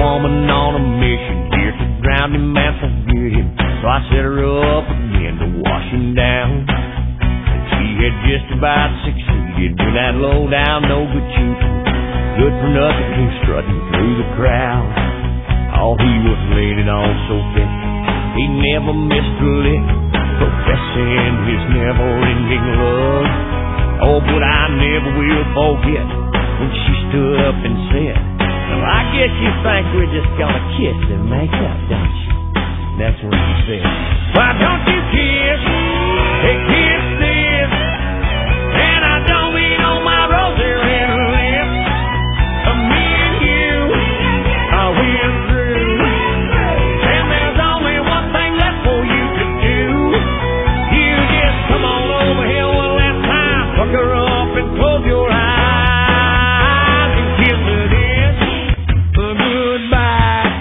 woman on a mission here to drown him and forget him. So I set her up again to wash him down. And she had just about succeeded when that low down, no good Cupid, good for nothing, came strutting through the crowd. Oh, he was laying it on so thick, he never missed a lick, professing his never-ending love. Oh, but I never will forget when she stood up and said, well, I guess you think we're just gonna kiss and make up, don't you? That's when she said, why don't you kiss? Hey, kiss this. And I don't mean on my rosy red lips. Me and you are we're through. And there's only one thing left for you to do. You just come on over here one last time, fuck her up and close your eyes and kiss her this goodbye.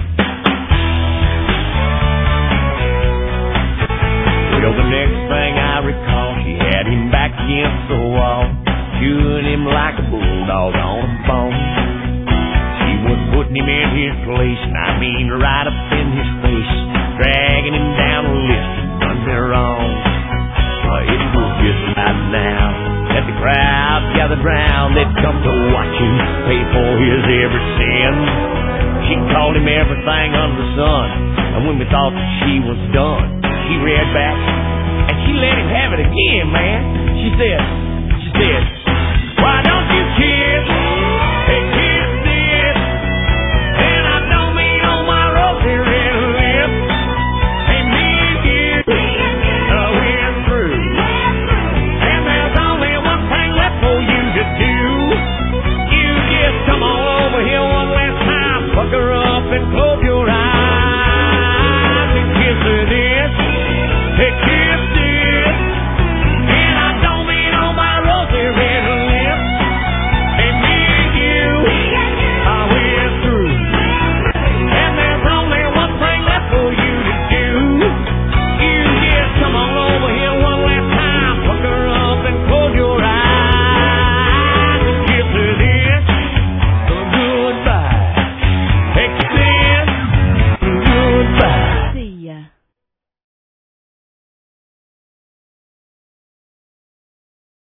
Well, the next thing I recall, she had him back against the wall, chewing him like a bulldog on a bone. She was putting him in his place, and I mean right up in his face, dragging him down the list and done her wrong. It was just right now that the crowd gathered round. They'd come to watch him pay for his every sin. She called him everything under the sun, and when we thought that she was done, she read back and she let him have it again, man. She said,